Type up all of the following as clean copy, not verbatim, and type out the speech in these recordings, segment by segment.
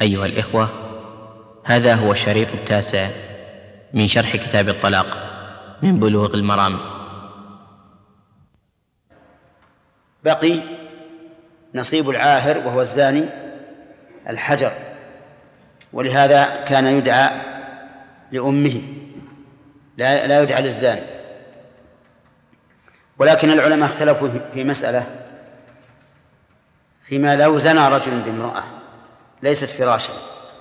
أيها الإخوة، هذا هو الشريط 9 من شرح كتاب الطلاق من بلوغ المرام. بقي نصيب العاهر وهو الزاني الحجر، ولهذا كان يدعى لأمه، لا يدعى للزاني. ولكن العلماء اختلفوا في مسألة فيما لو زنى رجل بامرأة ليست فراشا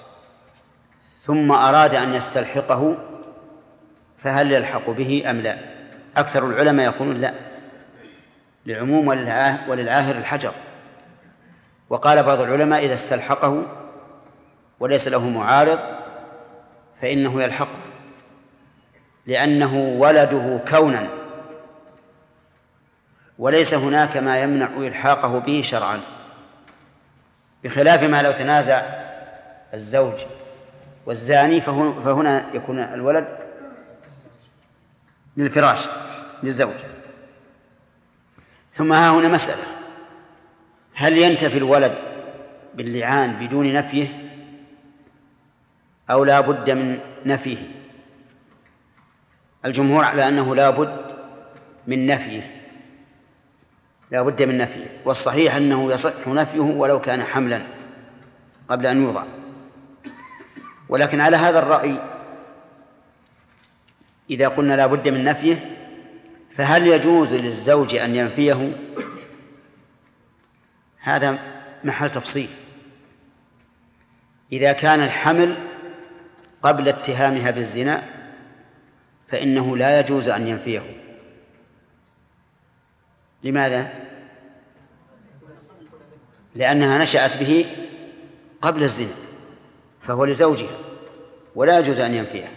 ثم أراد أن يستلحقه فهل يلحق به أم لا؟ أكثر العلماء يقولون لا، لعموم وللعاهر الحجر. وقال بعض العلماء إذا استلحقه وليس له معارض فإنه يلحقه، لأنه ولده كونا، وليس هناك ما يمنع إلحاقه به شرعا، بخلاف ما لو تنازع الزوج والزاني فهنا يكون الولد للفراش للزوج. ثم ها هنا مسألة: هل ينتفي الولد باللعان بدون نفيه أو لا بد من نفيه؟ الجمهور على أنه لا بد من نفيه، لا بد من نفيه، والصحيح أنه يصح نفيه ولو كان حملا قبل أن يوضع. ولكن على هذا الرأي إذا قلنا لا بد من نفيه فهل يجوز للزوج أن ينفيه؟ هذا محل تفصيل. إذا كان الحمل قبل اتهامها بالزنا فإنه لا يجوز أن ينفيه. لماذا؟ لأنها نشأت به قبل الزنا فهو لزوجها ولا يجوز أن ينفيه.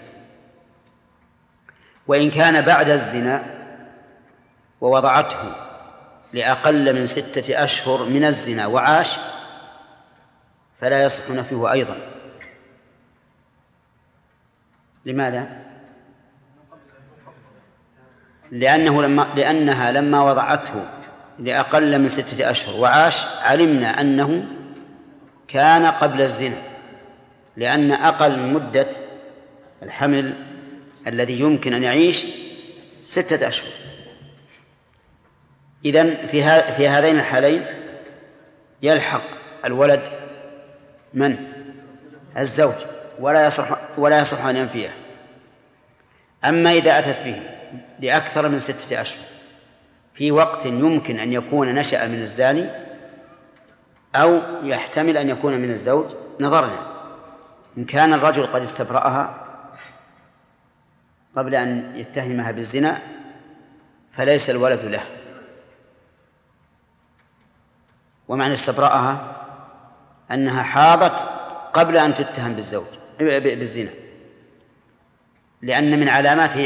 وإن كان بعد الزنا ووضعته لأقل من 6 أشهر من الزنا وعاش فلا يصح نفيه أيضا. لماذا؟ لأنها لما وضعته لأقل من 6 أشهر وعاش علمنا أنه كان قبل الزنا، لأن أقل مدة الحمل الذي يمكن أن يعيش 6 أشهر. إذن في هذين الحالين يلحق الولد من؟ الزوج، ولا يصح أن ينفيه. أما إذا أتت به لأكثر من 6 أشهر في وقت يمكن أن يكون نشأ من الزاني أو يحتمل أن يكون من الزوج، نظرنا إن كان الرجل قد استبرأها قبل أن يتهمها بالزنا فليس الولد له. ومعنى استبرأها أنها حاضت قبل أن تتهم بالزنا، لأن من علامات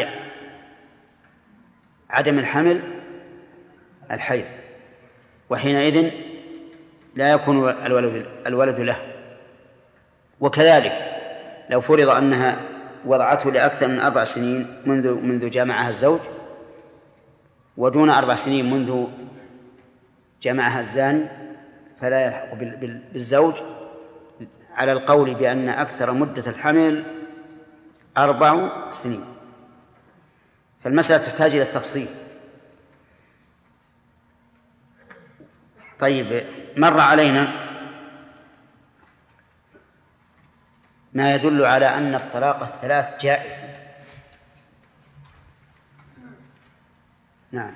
عدم الحمل الحيض، وحينئذ لا يكون الولد له. وكذلك لو فرض أنها وضعته لأكثر من 4 سنين منذ جامعها الزوج ودون 4 سنين منذ جامعها الزاني فلا يلحق بالزوج، على القول بأن أكثر مدة الحمل 4 سنين. فالمسألة تحتاج إلى التفصيل. طيب، مر علينا ما يدل على أن الطلاق الثلاث جائز. نعم.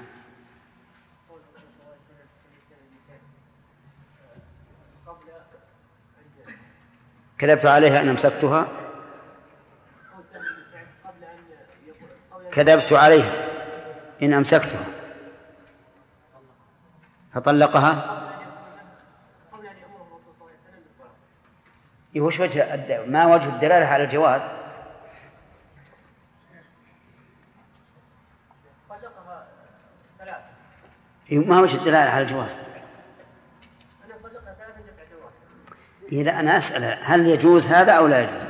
كذبت عليها إن أمسكتها، كذبت عليها إن أمسكتها فطلقها. وش ما وجه الدلالة على الجواز؟ ما وجه الدلالة على الجواز؟ لا، أنا أسأل هل يجوز هذا أو لا يجوز؟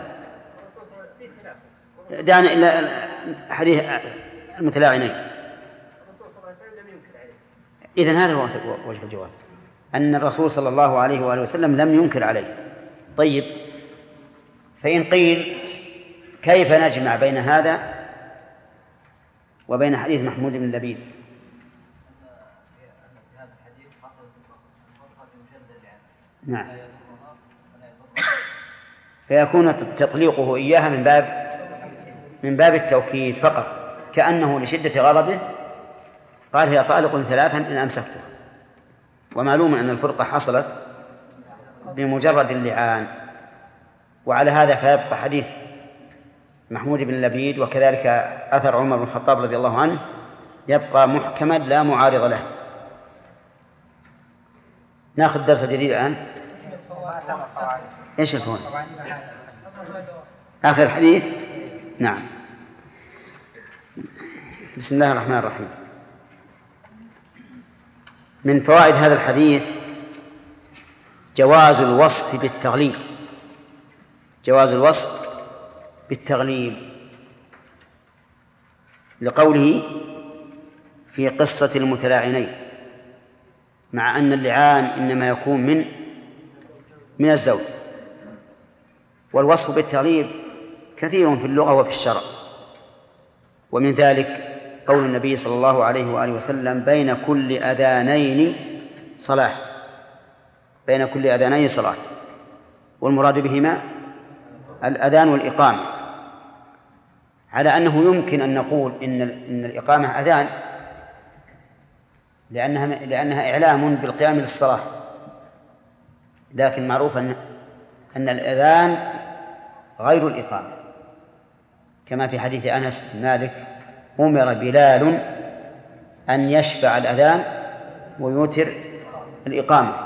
دعنا إلا حديث المتلاعنين. إذن هذا هو وجه الجواز، أن الرسول صلى الله عليه وآله وسلم لم ينكر عليه. طيب، فإن قيل كيف نجمع بين هذا وبين حديث محمود بن لبيد؟ نعم، فيكون تطليقه إياها من باب التوكيد فقط، كأنه لشدة غضبه قال هي طالق 3 إن أمسكته. ومعلوم أن الفرقة حصلت بمجرد اللعان. وعلى هذا فيبقى حديث محمود بن لبيد وكذلك أثر عمر بن الخطاب رضي الله عنه يبقى محكما لا معارض له. ناخذ درس جديد الآن. إيش الفوائد؟ آخر الحديث. نعم. بسم الله الرحمن الرحيم. من فوائد هذا الحديث جواز الوصف بالتغليب. جواز الوصف بالتغليب لقوله في قصة المتلاعنين، مع أن اللعان إنما يكون من الزوج. والوصف بالتغليب كثير في اللغة وفي الشرع، ومن ذلك قول النبي صلى الله عليه وآله وسلم بين كل أذانين صلاة. بين كل أذانين صلاة، والمراد بهما الأذان والإقامة، على أنه يمكن أن نقول إن الإقامة أذان لأنها إعلام بالقيام للصلاة، لكن معروف أن الأذان غير الإقامة، كما في حديث أنس بن مالك أمر بلال أن يشفع الأذان ويوتر الإقامة.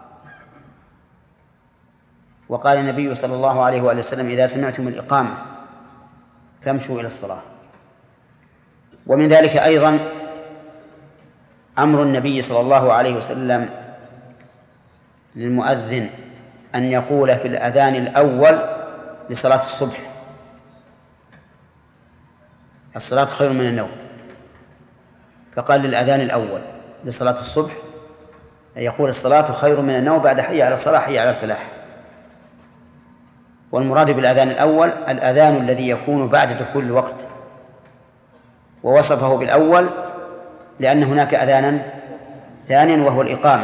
وقال النبي صلى الله عليه وآله وسلم إذا سمعتم الإقامة فامشوا إلى الصلاة. ومن ذلك أيضا أمر النبي صلى الله عليه وسلم للمؤذن أن يقول في الأذان الأول لصلاة الصبح الصلاة خير من النوم، فقال للأذان الأول لصلاة الصبح يقول الصلاة خير من النوم بعد حي على الصلاة حي على الفلاح. والمراد بالأذان الأول الأذان الذي يكون بعد دخول الوقت، ووصفه بالأول لأن هناك أذانا ثانيا وهو الإقامة،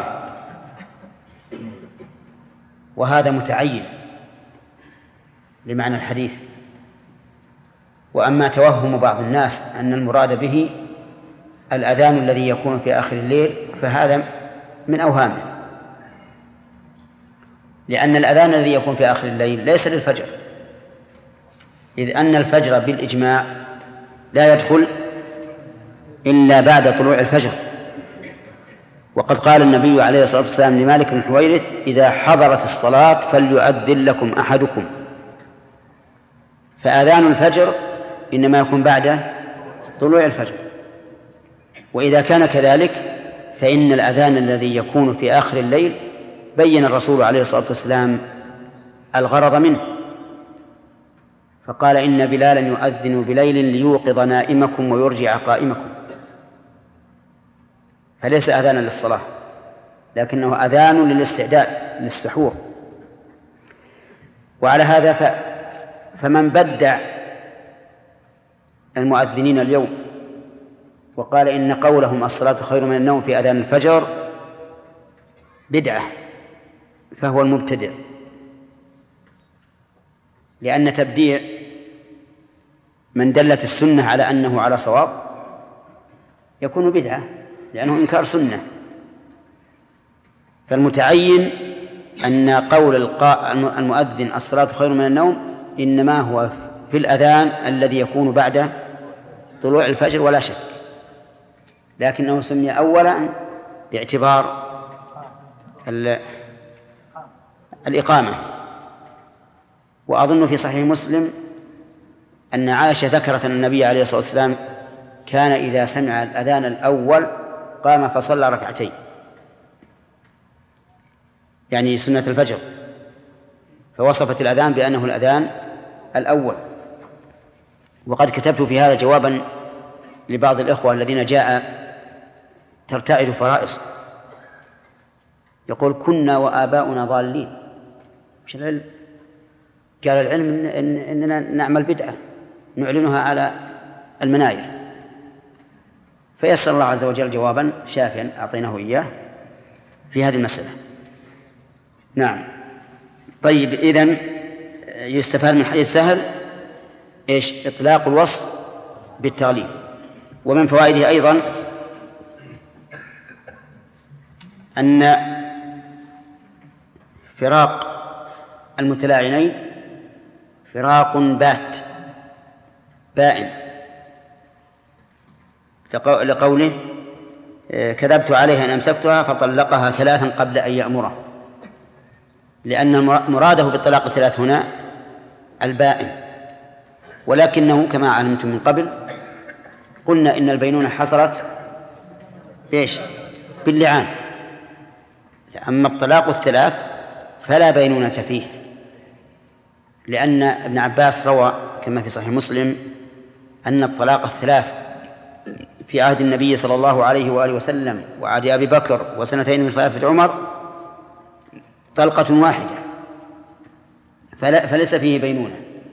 وهذا متعين لمعنى الحديث. وأما توهم بعض الناس أن المراد به الأذان الذي يكون في آخر الليل فهذا من أوهامه، لأن الأذان الذي يكون في آخر الليل ليس للفجر، إذ أن الفجر بالإجماع لا يدخل إلا بعد طلوع الفجر. وقد قال النبي عليه الصلاة والسلام لمالك بن حويرث إذا حضرت الصلاة فليؤذن لكم أحدكم. فآذان الفجر إنما يكون بعد طلوع الفجر. وإذا كان كذلك فإن الأذان الذي يكون في آخر الليل بين الرسول عليه الصلاة والسلام الغرض منه، فقال إن بلالا يؤذن بليل ليوقظ نائمكم ويرجع قائمكم، فليس أذانا للصلاة لكنه أذان للاستعداد للسحور. وعلى هذا فمن بدع المؤذنين اليوم وقال إن قولهم الصلاة خير من النوم في أذان الفجر بدعة فهو المبتدع، لأن تبديع من دلت السنة على أنه على صواب يكون بدعة لأنه إنكار سنة. فالمتعين أن قول المؤذن الصلاة خير من النوم إنما هو في الأذان الذي يكون بعد طلوع الفجر ولا شك، لكنه سمي أولا باعتبار الإقامة. وأظن في صحيح مسلم أن عائشة ذكرت أن النبي عليه الصلاة والسلام كان إذا سمع الأذان الأول قام فصلى ركعتين، يعني سنة الفجر، فوصفت الأذان بأنه الأذان الأول. وقد كتبت في هذا جوابا لبعض الإخوة الذين جاء ترتعد فرائص يقول كنا وآباؤنا ضالين. مش العلم؟ قال العلم إننا نعمل بدعة نعلنها على المناير. فيسر الله عز وجل جوابا شافيا أعطيناه إياه في هذه المسألة. نعم. طيب، إذن يستفاد من حديث سهل إيش؟ إطلاق الوصف بالتغليب. ومن فوائده أيضا أن فراق المتلاعنين فراق بائن، لقوله كذبت عليها أن أمسكتها فطلقها 3 قبل أن يأمره، لأن مراده بالطلاق 3 هنا البائن. ولكنه كما علمتم من قبل قلنا إن البينونة حصلت إيش؟ باللعان. أما الطلاق 3 فلا بينونة فيه، لأن ابن عباس روى كما في صحيح مسلم أن الطلاق 3 في عهد النبي صلى الله عليه وآله وسلم وعهد أبي بكر و2 من خلافة عمر طلقة واحدة، فليس فيه بينونة.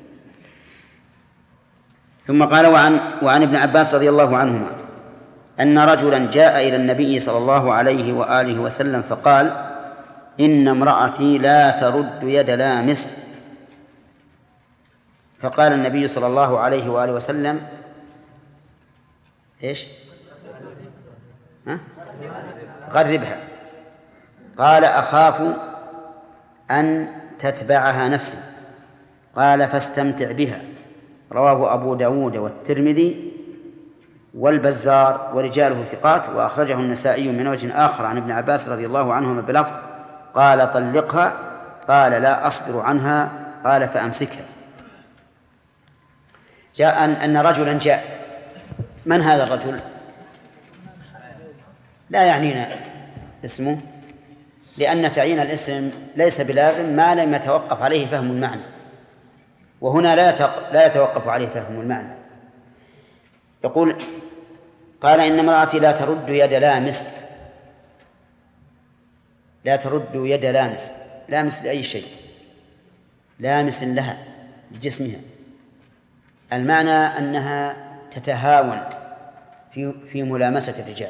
ثم قال وعن ابن عباس رضي الله عنهما أن رجلا جاء إلى النبي صلى الله عليه وآله وسلم فقال إن امرأتي لا ترد يد لامس. فقال النبي صلى الله عليه وآله وسلم إيش؟ غربها. قال أخاف أن تتبعها نفسي. قال فاستمتع بها. رواه أبو داود والترمذي والبزار ورجاله ثقات، وأخرجه النسائي من وجه آخر عن ابن عباس رضي الله عنهما بلفظ قال طلقها. قال لا أصبر عنها. قال فأمسكها. جاء أن رجلا جاء. من هذا الرجل؟ لا يعنينا اسمه، لأن تعيين الاسم ليس بلازم ما لم يتوقف عليه فهم المعنى، وهنا لا يتوقف عليه فهم المعنى. يقول قال إن امرأتي لا ترد يد لامس. لا ترد يد لامس. لامس لأي شيء، لامس لها لجسمها. المعنى أنها تتهاون في ملامسة الرجال،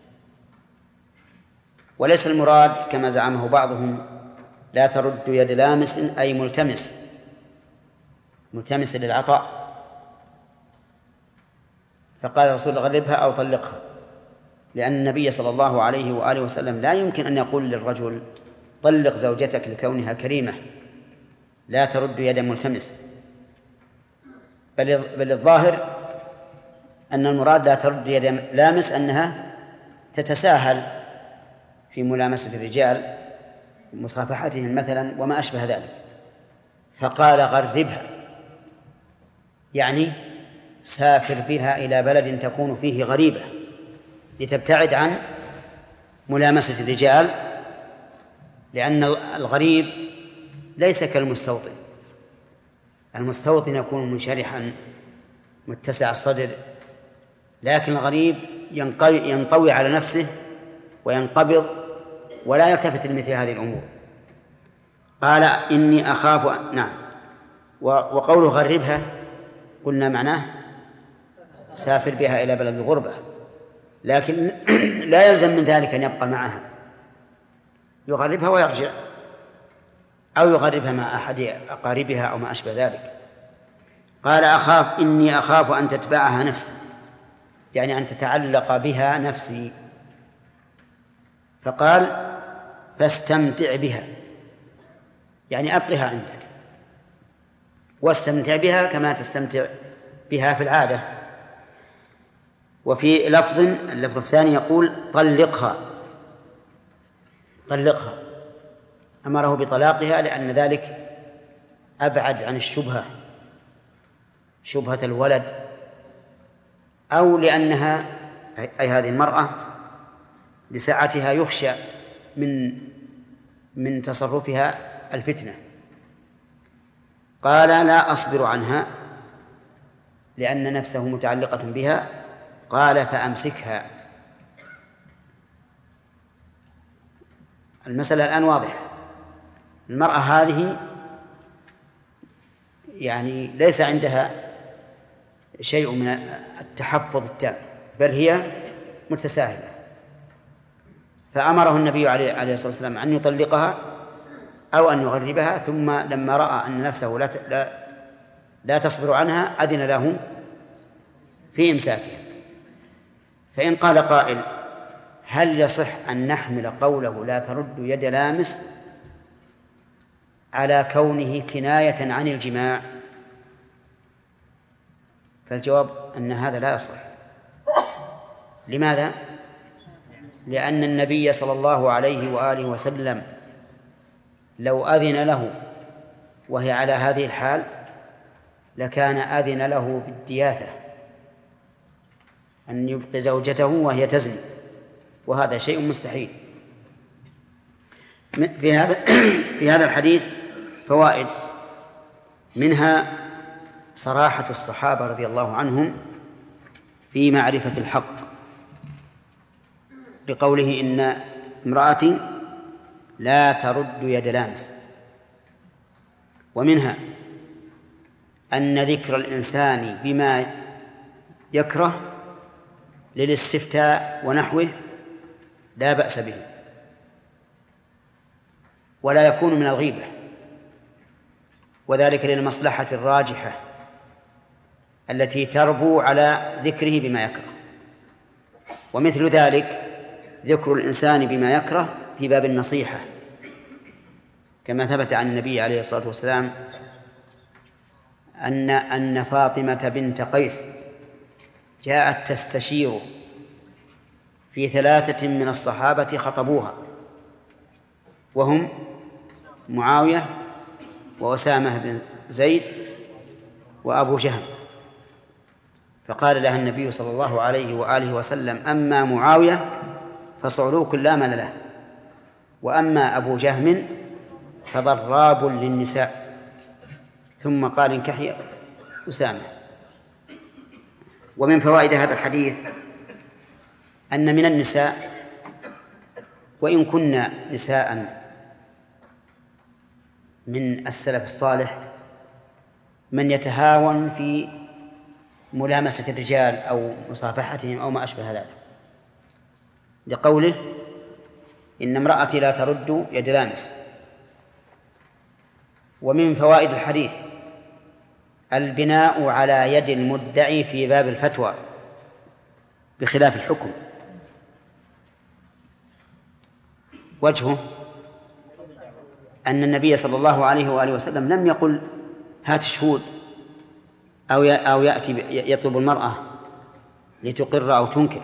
وليس المراد كما زعمه بعضهم لا ترد يد لامس أي ملتمس للعطاء. فقال الرسول غلبها أو طلقها، لأن النبي صلى الله عليه وآله وسلم لا يمكن أن يقول للرجل طلق زوجتك لكونها كريمة، لا ترد يد ملتمس، بل الظاهر أن المراد لا ترد يد لامس أنها تتساهل في ملامسة الرجال مصافحتهم مثلا وما أشبه ذلك. فقال غربها، يعني سافر بها إلى بلد تكون فيه غريبة لتبتعد عن ملامسة الرجال، لأن الغريب ليس كالمستوطن. المستوطن يكون منشرحا متسع الصدر، لكن الغريب ينطوي على نفسه وينقبض ولا يلتفت لمثل هذه الأمور. قال إني أخاف. نعم. وقوله غربها قلنا معناه سافر بها إلى بلد الغربة، لكن لا يلزم من ذلك أن يبقى معها، يغربها ويرجع، أو يغربها مع أحد أقاربها أو ما أشبه ذلك. قال إني أخاف أن تتبعها نفسي، يعني أن تتعلق بها نفسي. فقال فاستمتع بها، يعني أبقها عندك واستمتع بها كما تستمتع بها في العادة. وفي اللفظ الثاني يقول طلقها. أمره بطلاقها لأن ذلك أبعد عن شبهة الولد، أو لأنها أي هذه المرأة لساعتها يخشى من تصرفها الفتنة. قال لا أصبر عنها لأن نفسه متعلقة بها. قال فأمسكها. المسألة الآن واضحة. المرأة هذه يعني ليس عندها شيء من التحفظ التام، بل هي متساهلة. فأمره النبي عليه الصلاة والسلام أن يطلقها أو أن يغربها، ثم لما رأى أن نفسه لا تصبر عنها أذن له في إمساكها. فإن قال قائل: هل يصح أن نحمل قوله لا ترد يد لامس على كونه كناية عن الجماع؟ فالجواب أن هذا لا يصح. لماذا؟ لأن النبي صلى الله عليه وآله وسلم لو أذن له وهي على هذه الحال لكان أذن له بالدياثة، أن يبقي زوجته وهي تزني، وهذا شيء مستحيل. في هذا الحديث فوائد، منها صراحة الصحابة رضي الله عنهم في معرفة الحق، بقوله: إن امرأتي لا ترد يد لامس. ومنها أن ذكر الإنسان بما يكره للاستفتاء ونحوه لا بأس به، ولا يكون من الغيبة، وذلك للمصلحة الراجحة التي تربو على ذكره بما يكره. ومثل ذلك ذكر الإنسان بما يكره في باب النصيحة، كما ثبت عن النبي عليه الصلاة والسلام أن فاطمة بنت قيس جاءت تستشير في 3 من الصحابة خطبوها، وهم معاوية وأسامة بن زيد وأبو جهم. فقال لها النبي صلى الله عليه وآله وسلم: أما معاوية فصعلوك لا مال له، وأما أبو جهم فضراب للنساء. ثم قال: انكحي أسامة. ومن فوائد هذا الحديث أن من النساء، وإن كنا نساء من السلف الصالح، من يتهاون في ملامسة الرجال أو مصافحتهم أو ما أشبه ذلك، لقوله: إن امرأتي لا ترد يد لامس. ومن فوائد الحديث البناء على يد المدعي في باب الفتوى بخلاف الحكم. وجهه أن النبي صلى الله عليه وآله وسلم لم يقل: هات شهود، أو يأتي يطلب المرأة لتقر أو تنكر.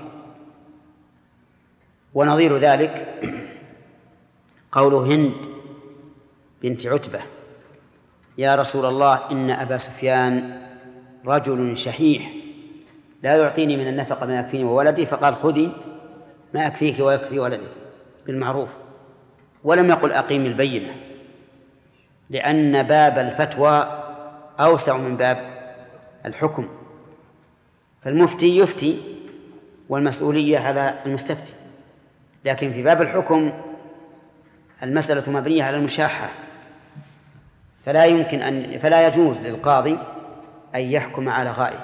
ونظير ذلك قوله هند بنت عتبة: يا رسول الله، إن أبا سفيان رجل شحيح لا يعطيني من النفقة ما يكفيني وولدي. فقال: خذي ما يكفيك ويكفي ولدك بالمعروف. ولم يقل أقيم البينة، لأن باب الفتوى أوسع من باب الحكم، فالمفتي يفتي والمسؤولية على المستفتي، لكن في باب الحكم المسألة مبنية على المشاحة، فلا يجوز للقاضي أن يحكم على غائب.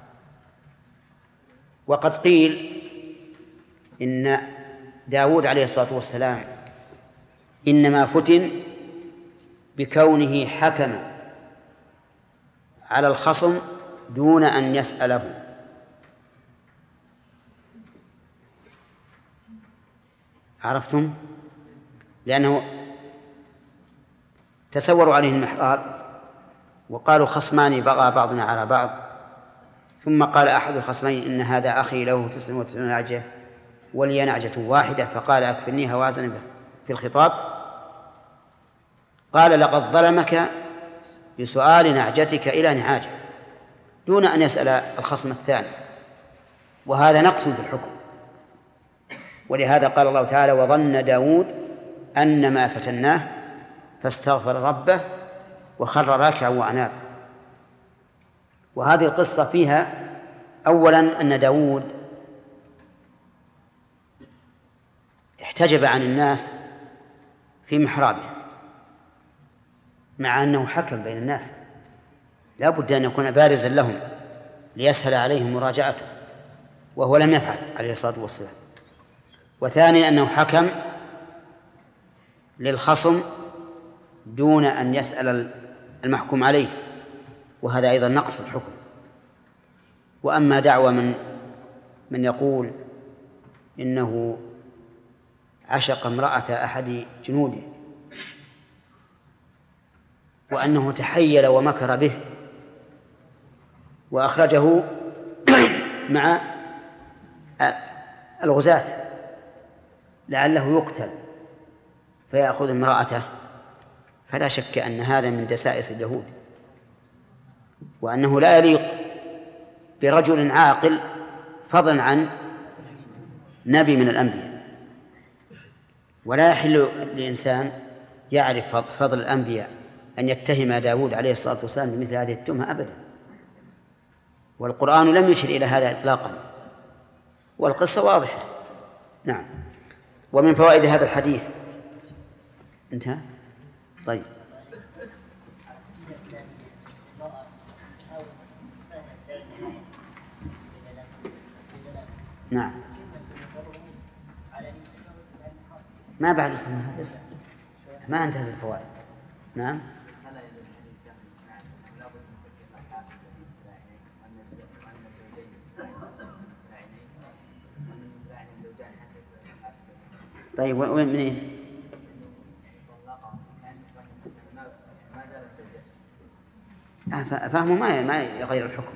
وقد قيل إن داود عليه الصلاة والسلام إنما فتن بكونه حكم على الخصم دون أن يسأله. عرفتم؟ لأنه تسوروا عليه المحرار وقالوا: خصمان بغى بعضنا على بعض. ثم قال أحد الخصمين: إن هذا أخي له 99 نعجة ولي نعجة واحدة. فقال: أكفلنيها وازن في الخطاب. قال: لقد ظلمك بسؤال نعجتك إلى نعاجة، دون أن يسأل الخصم الثاني، وهذا نقص في الحكم. ولهذا قال الله تعالى: وظن داود أن ما فتناه فاستغفر ربه وخر راكعا وأناب. وهذه القصة فيها أولا أن داود احتجب عن الناس في محرابه، مع أنه حكم بين الناس، لا بد أن يكون بارزا لهم ليسهل عليهم مراجعته، وهو لم يفعل عليه الصلاة والسلام. وثانيا أنه حكم للخصم دون أن يسأل المحكوم عليه، وهذا أيضا نقص الحكم. وأما دعوى من يقول إنه عشق امرأة أحد جنوده وأنه تحيل ومكر به وأخرجه مع الغزاة لعله يقتل فيأخذ امرأته، فلا شك أن هذا من دسائس اليهود، وأنه لا يليق برجل عاقل فضلا عن نبي من الأنبياء. ولا يحل لإنسان يعرف فضل الأنبياء أن يتهم داود عليه الصلاة والسلام بمثل هذه التهمة أبدا، والقرآن لم يشر إلى هذا إطلاقا، والقصة واضحة. نعم. ومن فوائد هذا الحديث انتهى. طيب. نعم. ما بعد هذا ما انتهت الفوائد. نعم. طيب وين منين؟ فهمه ما يغير الحكم،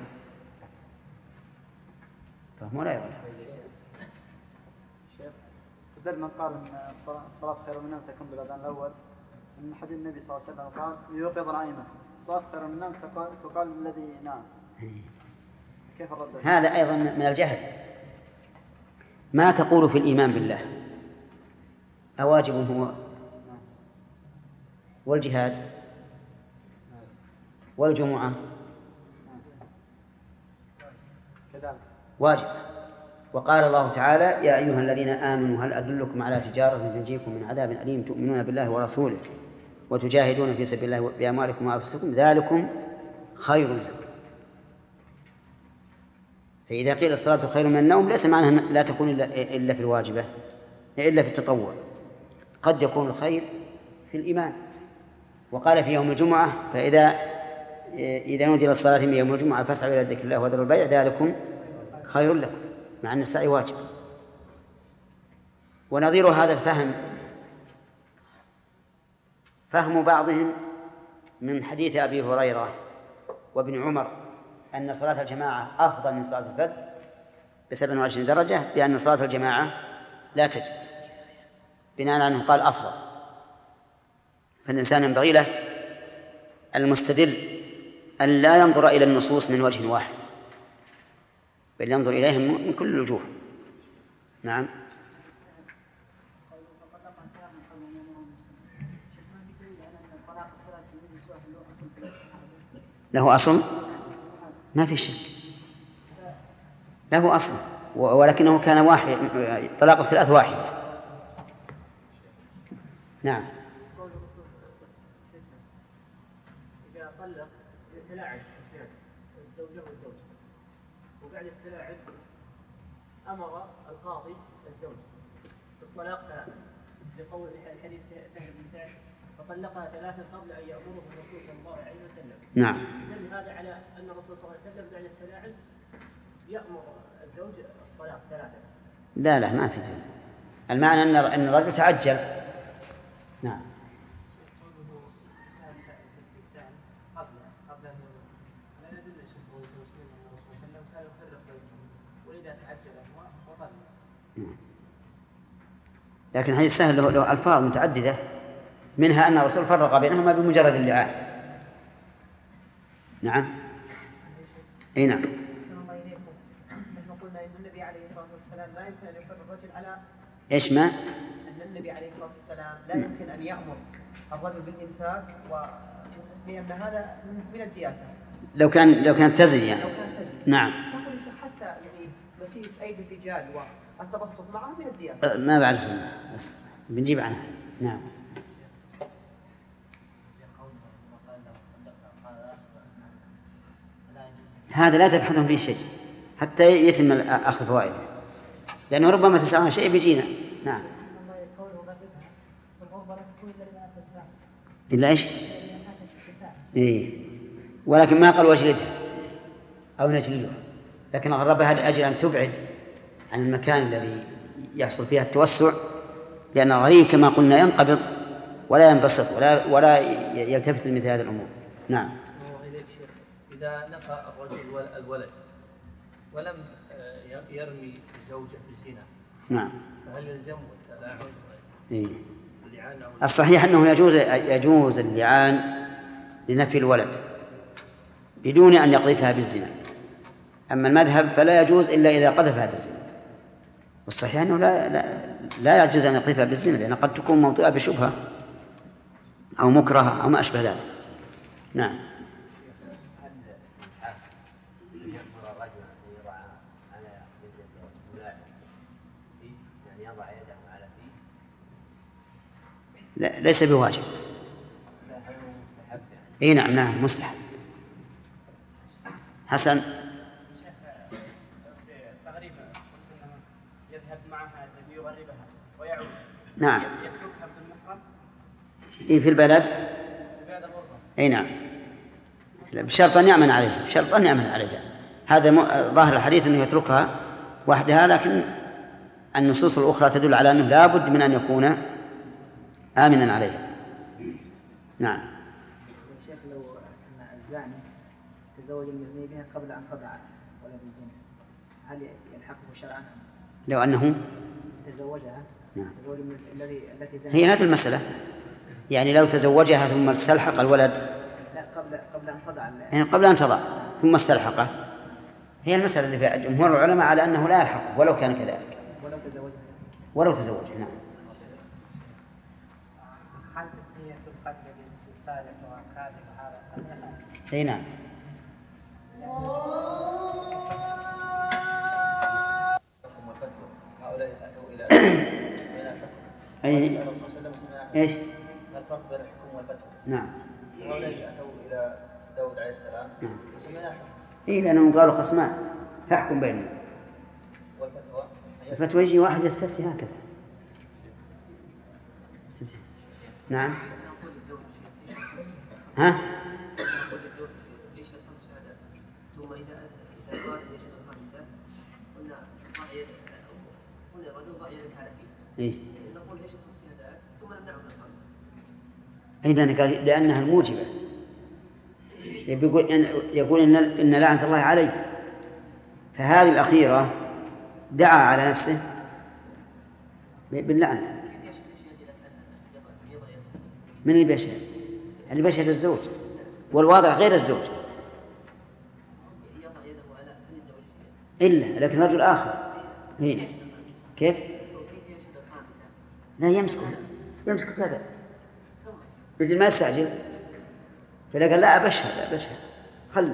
فهمه لا يغير. الشيخ استدل من قال ان الصلاة خير من النوم تكون بالاذان الاول من حديث النبي صلى الله عليه وسلم قال يوقظ نائما الصلاة خير من النوم تقال الذي نام. كيف الرد؟ هذا ايضا من الجهل. ما تقول في الايمان بالله أواجب هو والجهاد والجمعة واجب. وقال الله تعالى يا أيها الذين آمنوا هل أدلكم على تجارة تنجيكم من عذاب أليم تؤمنون بالله ورسوله وتجاهدون في سبيل الله بأموالكم وأنفسكم ذلكم خير لكم. فإذا قيل الصلاة خير من النوم ليس معناها لا تكون إلا في الواجبة إلا في التطوع، قد يكون الخير في الإيمان. وقال في يوم الجمعة إذا نودي للصلاة من يوم الجمعة فاسعوا إلى ذكر الله وذروا البيع ذلكم خير لكم، مع أن السعي واجب. ونظير هذا الفهم فهم بعضهم من حديث أبي هريرة وابن عمر أن صلاة الجماعة أفضل من صلاة الفذ ب27 درجة، بأن صلاة الجماعة لا تجب، بناء على أنه قال أفضل. فالإنسان ينبغي له المستدل أن لا ينظر إلى النصوص من وجه واحد، بل ينظر إليهم من كل الوجوه. نعم. له أصل ما في شك، له أصل، ولكنه كان واحد، طلاق الثلاث واحدة. نعم. إذا طلق يتلاعب الزوجة والزوج وبعد التلاعب أمر القاضي الزوج بالطلاق ثلاثة لقول الحديث سهل بن سعد فطلقها ثلاثة قبل أن يأمره الرسول صلى الله عليه وسلم. نعم. دل هذا على أن الرسول صلى الله عليه وسلم بعد التلاعب يأمر الزوج الطلاق ثلاثة. لا ما في دليل. المعنى أن الرجل تعجل. نعم. لكن حديث سهل له ألفاظ متعددة، منها أن الرسول فرق بينهما بمجرد اللعان. نعم. أي نعم. نحن قلنا أن النبي عليه الصلاة والسلام لا يمكن أن يقر الرجل على إيش ما؟ أن النبي عليه الصلاة والسلام لا يمكن أن يأمر الرجل بالإمساك لأن هذا من الديانة. لو كانت تزن يعني. نعم. حتى يعني مسيس أيدي الرجال والتبسط معه من الديانة. ما بعرف بنجيب عنها. نعم. هذا لا تبحثون فيه شيء حتى يتم أخذ فوائده، لأنه ربما تسعون شيء بيجينا. نعم. إلا إيش؟ إيه. ولكن ما قال واجلدها أو نجلدها، لكن غربها لأجل أن تبعد عن المكان الذي يحصل فيها التوسع، لأن الغريب كما قلنا ينقبض ولا ينبسط ولا يلتفت لمثل هذه الأمور. نعم. إذا نفى الرجل الولد ولم يرمي الزوجة بالزنا، نعم، فهل يلزم التلاعن؟ إيه. الصحيح أنه يجوز اللعان لنفي الولد بدون أن يقذفها بالزنا، أما المذهب فلا يجوز إلا إذا قذفها بالزنا، والصحيح أنه لا يجوز أن يقذفها بالزنا، لأن قد تكون موضوعة بشبهة أو مكرهة أو ما أشبه ذلك. نعم. لا، ليس بواجب. اي نعم، نعم مستحب. حسن. يذهب معها ليغربها ويعود. نعم. يتركها في المحرم. اي في البلد. اي نعم، بشرط أن يأمن عليها، بشرط أن يأمن عليها. هذا ظاهر الحديث أنه يتركها وحدها، لكن النصوص الأخرى تدل على أنه لا بد من أن يكون آمنا عليها. نعم. شيخ، لو أن الزاني تزوج المزني بها قبل أن تضع ولد الزنا، هل يلحقه شرعا؟ لو أنه تزوجها. نعم. تزوج التي زنت. هي هذه المسألة، يعني لو تزوجها ثم استلحق الولد. لا، قبل أن تضع. يعني قبل أن تضع ثم استلحقه، هي المسألة اللي فيها جمهور العلماء على أنه لا يلحقه ولو كان كذلك. ولو تزوجها. نعم. هل تسمية الفجر بالسارق والكاذب هذا صحيح؟ اي نعم. هؤلاء أتوا إلى أي إيش؟ الفرق بين الحكم والفتوى. نعم. هؤلاء أتوا إلى داود عليه السلام وسميناه حكم. إيه، لأنهم قالوا خصمان فاحكم بينهم. والفتوى الفتوى يجي واحد يستفتي هكذا. نعم. ها؟ إيه. نقول ايش الخمس شهادات ثم نمنعه من الخمس. إذن قال لأنها الموجبة. يقول إن لعنة الله عليه، فهذه الأخيرة دعا على نفسه باللعنة. من اللي بيشهد؟ اللي بيشهد الزوج، والواضع غير الزوج. إلا لكن رجل آخر. هنا كيف؟ لا يمسك كذا يجي ما يستعجل، فلا قال لا أبشهد خل.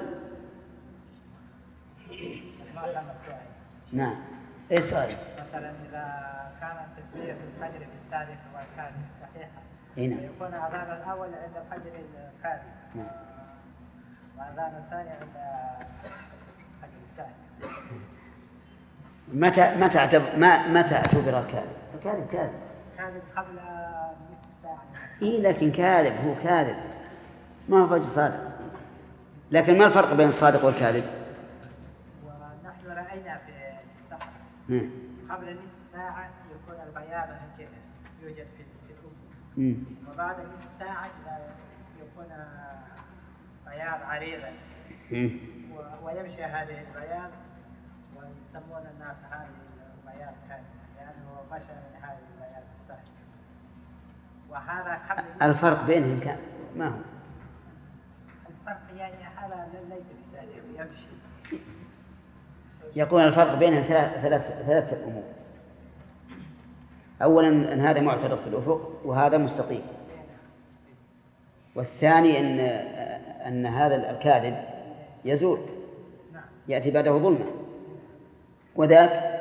نعم. إيه سؤال؟ مثلا إذا كانت تسمية الفجر في السادس والكاذب صحيحة، نعم، يكون أذان الأول عند فجر الكاذب، نعم، وأذان الثاني عند فجر السادس. متى اعتبر الكاذب؟ الكاذب كاذب قبل نصف ساعة. إيه، لكن كاذب هو كاذب، ما هو فجر صادق. لكن ما الفرق بين الصادق والكاذب؟ ونحن رأينا في السفر قبل نصف ساعة يكون البياض هكذا يوجد في الأفق، وبعد نصف ساعة يكون بياض عريضا ويمشي هذه البياض، ويسمون الناس هذه البياض كاذب لأنه بشر من هذه البياض السهل. وهذا قبل الفرق بينهم كان ما هو؟ الفرق يعني هذا ليس بسادق يمشي. يقول الفرق بينها ثلاث أمور. أولا أن هذا معترض في الأفق وهذا مستقيم، والثاني أن هذا الكاذب يزول يأتي بعده ظلمة، وذاك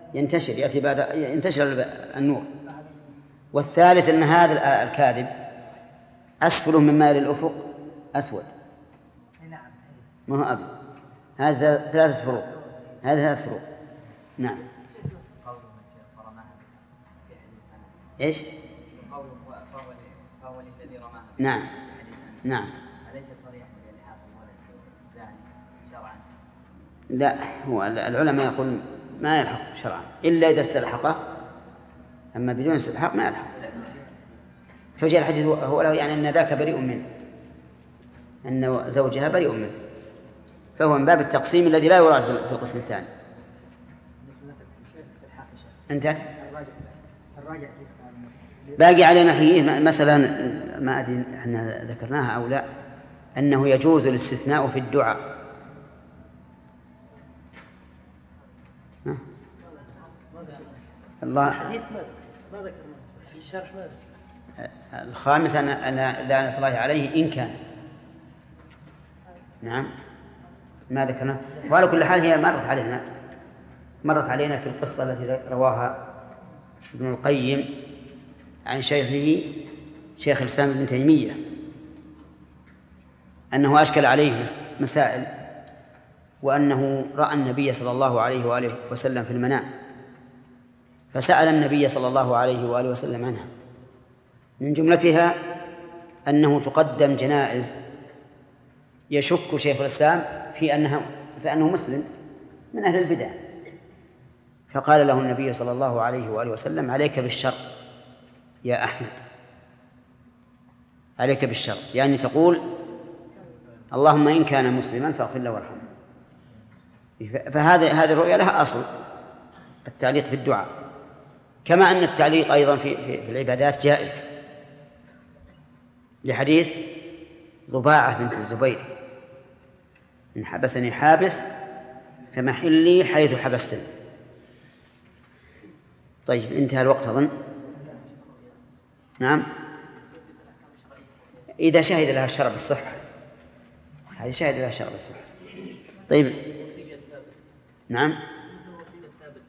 ينتشر النور. والثالث أن هذا الكاذب أسفله من ماء الأفق أسود، ما هو أبيض. هذا ثلاثة فروق. هذه ثلاثة فروق. نعم. إيش؟ فهو الذي رماها. نعم. نعم. أليس صريحا بإلحاق الولد الزاني شرعا؟ لا، هو العلماء يقول ما يلحق شرعا إلا إذا استلحقه، أما بدون استلحاق ما يلحق. توجيه الحديث هو له يعني أن ذاك بريء منه، أن زوجها بريء منه، فهو من باب التقسيم الذي لا يراد في القسم الثاني. انتهت. باقي علينا حقيقة مثلا ما أدري احنا ذكرناها أو لا، أنه يجوز الاستثناء في الدعاء. الله حديث ما ذكرنا في الشرح ماذا؟ الخامس أن لعنة الله عليه إن كان. نعم ما ذكرنا. وعلى كل حال هي مرت علينا في القصة التي رواها ابن القيم عن شيخه شيخ الإسلام ابن تيمية، أنه أشكل عليه مسائل، وأنه رأى النبي صلى الله عليه وآله وسلم في المنام، فسأل النبي صلى الله عليه وآله وسلم عنها. من جملتها أنه تقدم جنائز يشك شيخ الإسلام في أنه مسلم من أهل البدع، فقال له النبي صلى الله عليه وآله وسلم: عليك بالشرط يا أحمد، عليك بالشرط، يعني تقول اللهم إن كان مسلما فاغفر له وارحمه. فهذه الرؤيا لها أصل، التعليق في الدعاء، كما أن التعليق أيضا في العبادات جائز، لحديث ضباعة بنت الزبير: إن حبسني حابس فمحلي حيث حبستني. طيب انتهى الوقت أظن. نعم، إذا شهد لها الشرع بالصحة، هذه شهد لها الشرع بالصحة. طيب نعم.